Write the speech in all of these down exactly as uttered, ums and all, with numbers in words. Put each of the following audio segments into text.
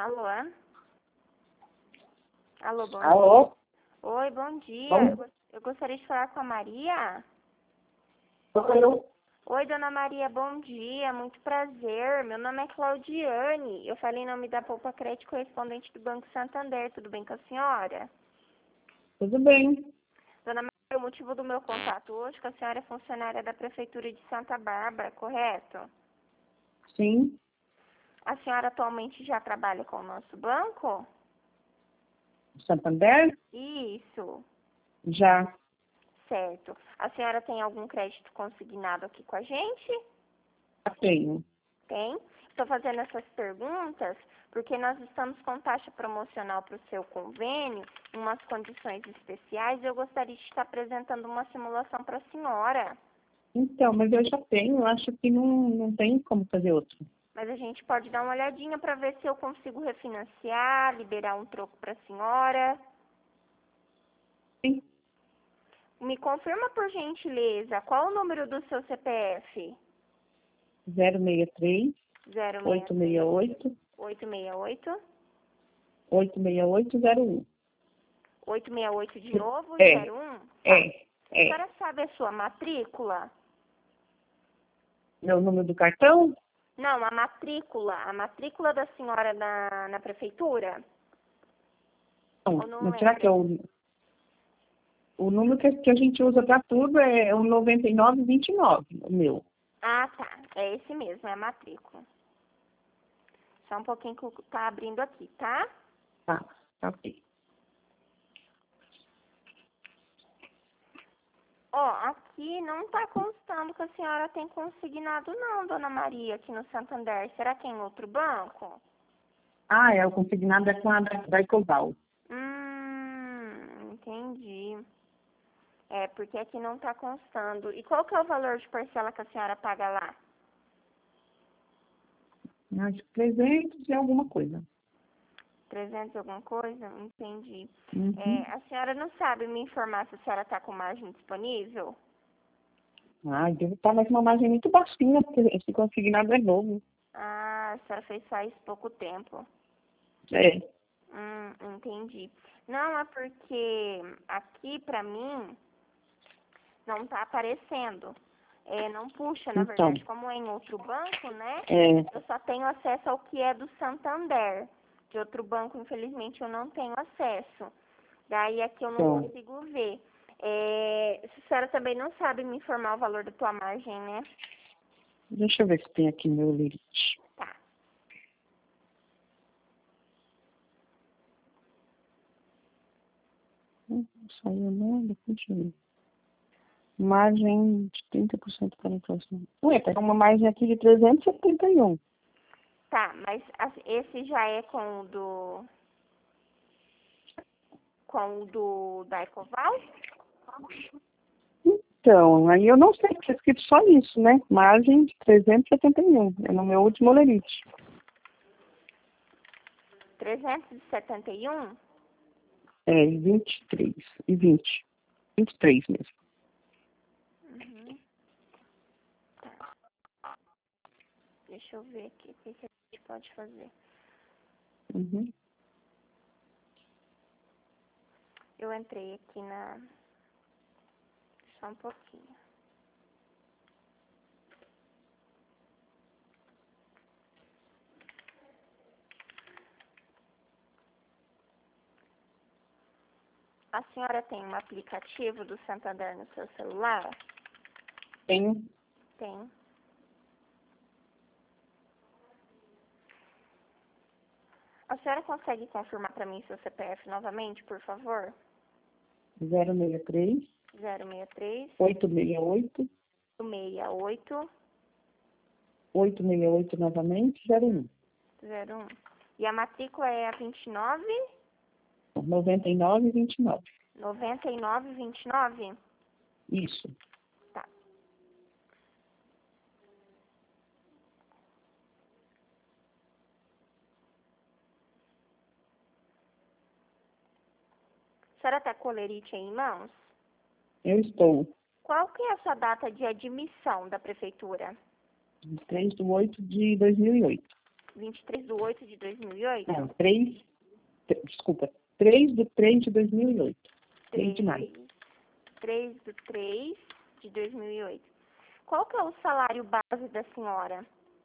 Alô? Alô, bom Alô? dia. Oi, bom dia. Bom- Eu gos- Eu gostaria de falar com a Maria. Sou eu. Oi, dona Maria, bom dia. Muito prazer. Meu nome é Claudiane. Eu falei em nome da Poupa Crédito, correspondente do Banco Santander. Tudo bem com a senhora? Tudo bem? Dona Maria, o motivo do meu contato hoje é que a senhora é funcionária da Prefeitura de Santa Bárbara, correto? Sim. A senhora atualmente já trabalha com o nosso banco? Santander? Isso. Já. Certo. A senhora tem algum crédito consignado aqui com a gente? Já tenho. Tem. Estou fazendo essas perguntas porque nós estamos com taxa promocional para o seu convênio, umas condições especiais, e eu gostaria de estar apresentando uma simulação para a senhora. Então, mas eu já tenho. Acho que não, não tem como fazer outro. Mas a gente pode dar uma olhadinha para ver se eu consigo refinanciar, liberar um troco para a senhora. Sim. Me confirma, por gentileza, qual o número do seu C P F? zero seis três, zero oito seis seis oito, oito seis oito. oito seis oito zero um. oito seis oito de novo, É. zero um? Tá. É. A É. senhora sabe a sua matrícula? Meu número do cartão? Não, a matrícula. A matrícula da senhora na, na prefeitura? Não. Ou não Mas será lembra? que é o, o número que, que a gente usa para tudo é o noventa e nove vinte e nove, o meu. Ah, tá. É esse mesmo, é a matrícula. Só um pouquinho que tá abrindo aqui, tá? Tá. Tá ok. Ó, aqui não tá constando que a senhora tem consignado não, dona Maria, aqui no Santander. Será que é em outro banco? Ah, é. O consignado é com a da, da Ecoval. Hum, entendi. É, porque aqui não tá constando. E qual que é o valor de parcela que a senhora paga lá? Acho que trezentos e alguma coisa. trezentos alguma coisa? Entendi. Uhum. É, a senhora não sabe me informar se a senhora tá com margem disponível? Ah, deve estar mais uma margem muito baixinha, porque esse consignado é novo. Ah, a senhora fez só isso pouco tempo. É. Hum, entendi. Não, é porque aqui pra mim não tá aparecendo. É, não puxa, na Então, verdade, como é em outro banco, né? é, Eu só tenho acesso ao que é do Santander. De outro banco, infelizmente, eu não tenho acesso. Daí aqui eu não então, consigo ver. É, a senhora também não sabe me informar o valor da tua margem, né? deixa eu ver se tem aqui meu limite. Tá. Hum, Saiu nada, continua. Margem de trinta por cento para o próximo. Ué, tem uma margem aqui de trezentos e setenta e um. Tá, mas as- esse já é com o do... Com o do da Ecoval? Então, aí eu não sei, porque é escrito só isso, né? Margem de trezentos e setenta e um. É no meu último limite. trezentos e setenta e um? É, e vinte e três. E vinte. vinte e três mesmo. Uhum. Tá. Deixa eu ver aqui o que, que a gente pode fazer. Uhum. Eu entrei aqui na... Só um pouquinho. A senhora tem um aplicativo do Santander no seu celular? Tenho. Tem. A senhora consegue confirmar para mim seu C P F novamente, por favor? zero seis três, zero seis três, oito seis oito, seis oito, oito seis oito novamente, zero um. zero um. E a matrícula é a vinte e nove, noventa e nove, vinte e nove. noventa e nove, vinte e nove? Isso. Tá. A senhora tá com o lerite aí em mãos? Eu estou Qual que é a sua data de admissão da prefeitura? três de oito de dois mil e oito. vinte e três de oito de dois mil e oito? Não, três, desculpa, três de três de dois mil e oito. três de maio. três de três de dois mil e oito. Qual que é o salário base da senhora?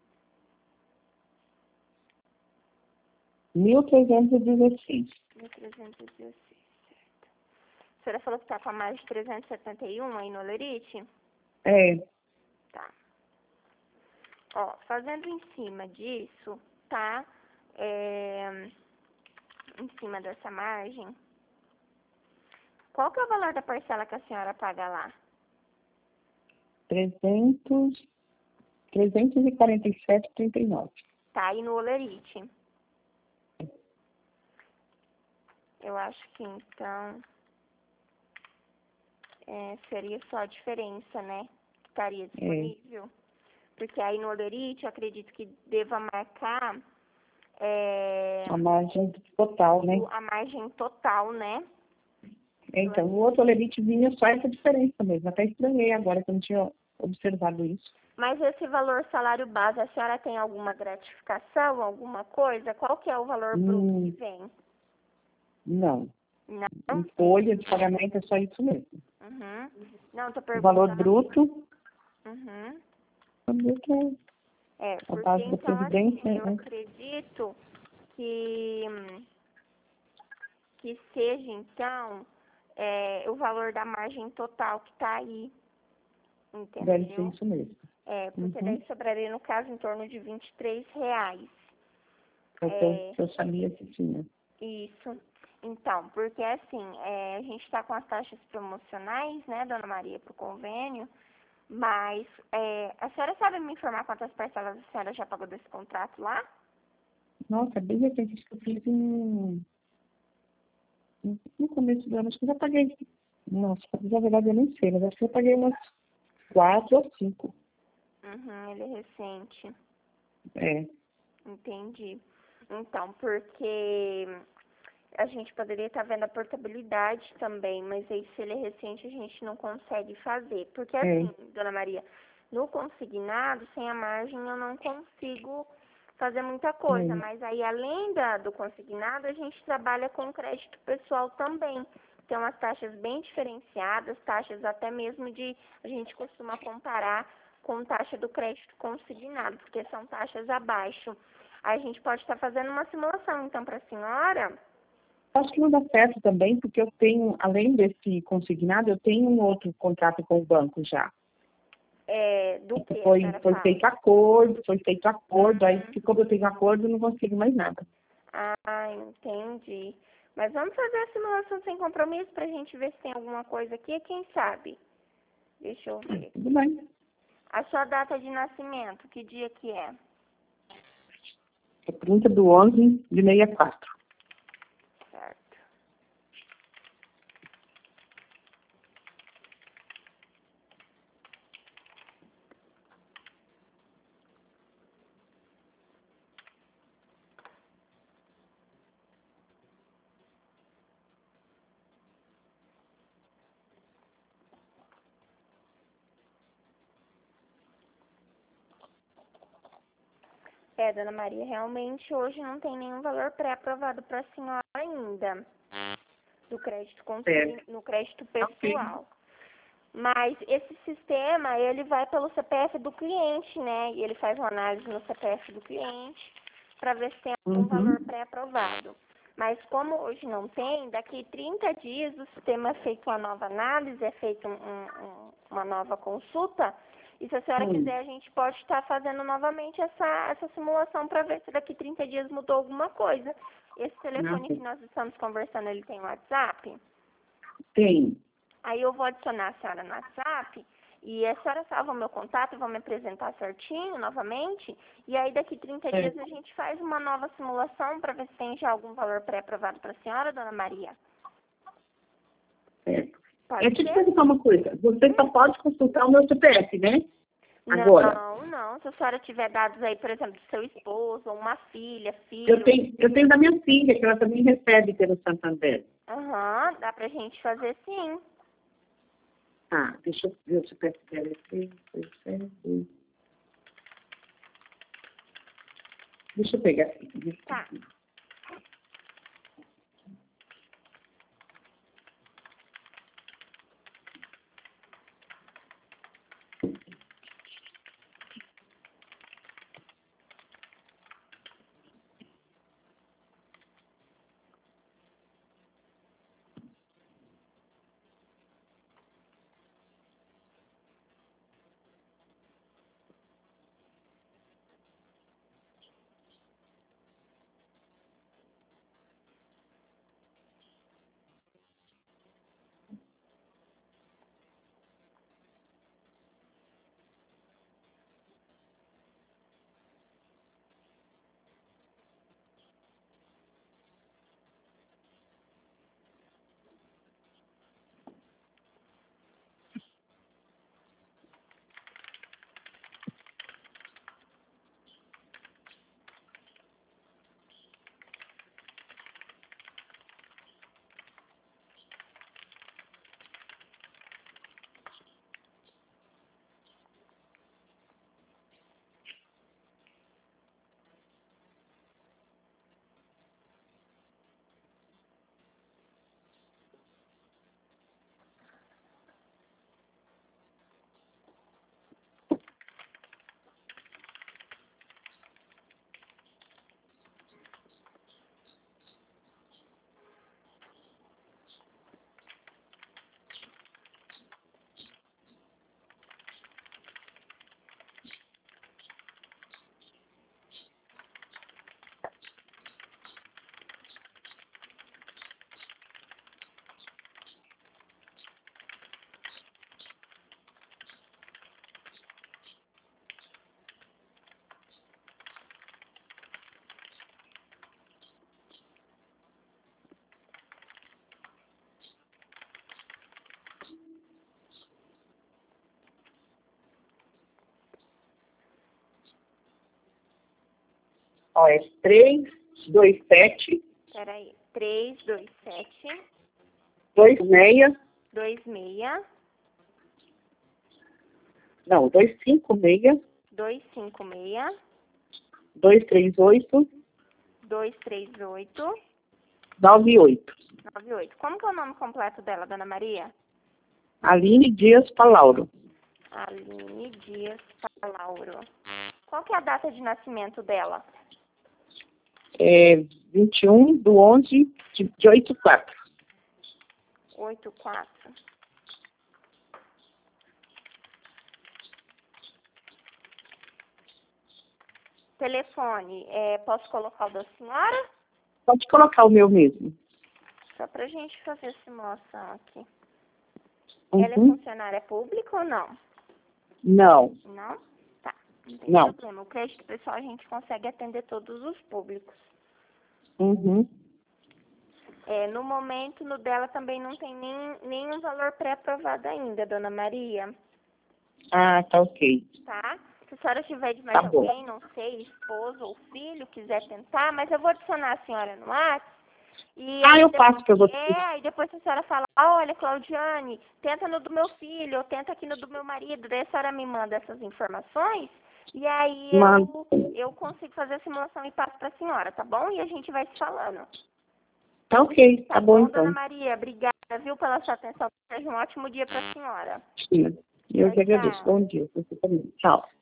mil trezentos e dezesseis. mil trezentos e dezesseis, certo. A senhora falou que está com a margem de trezentos e setenta e um aí no Olerite? É, Tá. Ó, fazendo em cima disso, tá? É, em cima dessa margem, qual que é o valor da parcela que a senhora paga lá? trezentos, trezentos e quarenta e sete vírgula trinta e nove. Tá aí no Olerite. Eu acho que então é, seria só a diferença, né? Que estaria disponível. É. Porque aí no Olerite eu acredito que deva marcar é, a margem total, né? A margem total, né? Então, o outro Olerite vinha só essa diferença mesmo. Até estranhei agora que eu não tinha observado isso. Mas esse valor salário base, a senhora tem alguma gratificação, alguma coisa? Qual que é o valor hum, bruto que vem? Não. Não? Em folha de pagamento é só isso mesmo. Uhum. Não, tô O perguntando. valor bruto. Uhum. O bruto é, a porque base da então, previdência. assim, eu É. acredito que, que seja, então, é, o valor da margem total que tá aí. Entendeu? Deve ser isso mesmo. É, porque uhum. daí sobraria, no caso, em torno de vinte e três reais. Eu, É, eu sabia que tinha. Isso. Então, porque assim, é, a gente está com as taxas promocionais, né, Dona Maria, para o convênio, mas é, a senhora sabe me informar quantas parcelas a senhora já pagou desse contrato lá? Nossa, bem recente, acho que eu fiz em... no começo do ano, acho que eu já paguei. Nossa, na verdade eu nem sei, mas acho que eu paguei umas quatro ou cinco. Uhum, ele é recente. É. Entendi. Então, porque a gente poderia estar vendo a portabilidade também, mas aí se ele é recente a gente não consegue fazer. Porque assim, É. Dona Maria, no consignado, sem a margem eu não consigo fazer muita coisa, É. mas aí além da, do consignado, a gente trabalha com crédito pessoal também. Tem umas taxas bem diferenciadas, taxas até mesmo de, a gente costuma comparar com taxa do crédito consignado, porque são taxas abaixo. Aí a gente pode estar fazendo uma simulação, então, para a senhora. Acho que não dá certo também, porque eu tenho, além desse consignado, eu tenho um outro contrato com o banco já. É, do que foi, foi fala? feito acordo, foi feito acordo, Uhum. aí que como eu tenho acordo, eu não consigo mais nada. Ah, entendi. Mas vamos fazer a simulação sem compromisso para a gente ver se tem alguma coisa aqui, quem sabe? Deixa eu ver. Tudo bem. A sua data de nascimento, que dia que é? É trinta do onze de sessenta e quatro. Certo. É, Dona Maria, realmente hoje não tem nenhum valor pré-aprovado para a senhora ainda, do crédito consign... no crédito pessoal. Okay. Mas esse sistema, ele vai pelo C P F do cliente, né? E ele faz uma análise no C P F do cliente para ver se tem algum Uhum. valor pré-aprovado. Mas como hoje não tem, daqui trinta dias o sistema é feito uma nova análise, é feita um, um, uma nova consulta. E se a senhora Sim. quiser, a gente pode estar fazendo novamente essa, essa simulação para ver se daqui trinta dias mudou alguma coisa. Esse telefone Okay. que nós estamos conversando, ele tem WhatsApp? Tem. Aí eu vou adicionar a senhora no WhatsApp e a senhora salva o meu contato, eu vou me apresentar certinho novamente. E aí daqui trinta É. dias a gente faz uma nova simulação para ver se tem já algum valor pré-aprovado para a senhora, Dona Maria. Certo. Pode Eu te ser? perguntar uma coisa. Você só pode consultar o meu C P F, né? Agora. Não, não. Se a senhora tiver dados aí, por exemplo, do seu esposo, ou uma filha, filho. Eu tenho, eu tenho da minha filha, que ela também recebe pelo Santander. Aham, dá pra gente fazer sim. Ah, deixa eu ver o C P F dela aqui. Deixa eu pegar aqui. Tá. Ó, é três, dois, sete. Peraí. três, dois, sete, dois, seis. dois, seis, Não, dois, cinco, seis. dois, cinco, seis, dois, três, oito. dois, três, oito, nove, oito. nove, oito. Como que é o nome completo dela, Dona Maria? Aline Dias Palauro. Aline Dias Palauro. Qual que é a data de nascimento dela? É vinte e um do onze de oitenta e quatro. oitenta e quatro. Telefone, é, posso colocar o da senhora? Pode colocar o meu mesmo. Só pra gente fazer a simulação aqui. Uhum. Ela é funcionária pública ou não? Não. Não? Tá, não tem Não. problema. O crédito pessoal a gente consegue atender todos os públicos. Uhum. É, no momento, no dela também não tem nem, nenhum valor pré-aprovado ainda, Dona Maria. Ah, tá ok. Tá? Se a senhora tiver de mais Tá bom. alguém, não sei, esposo ou filho, quiser tentar, mas eu vou adicionar a senhora no WhatsApp. E Ah, aí eu depois, passo para você. é, aí depois a senhora fala, ah, olha, Claudiane, tenta no do meu filho, ou tenta aqui no do meu marido, daí a senhora me manda essas informações, e aí Manda. eu, eu consigo fazer a simulação e passo para a senhora, tá bom? E a gente vai se falando. Tá ok, Tá, tá bom bom, Dona então. Maria, obrigada, viu, pela sua atenção. Seja um ótimo dia para a senhora. Sim. Eu Tchau, que agradeço. tchau. Bom dia. Você também. Tchau.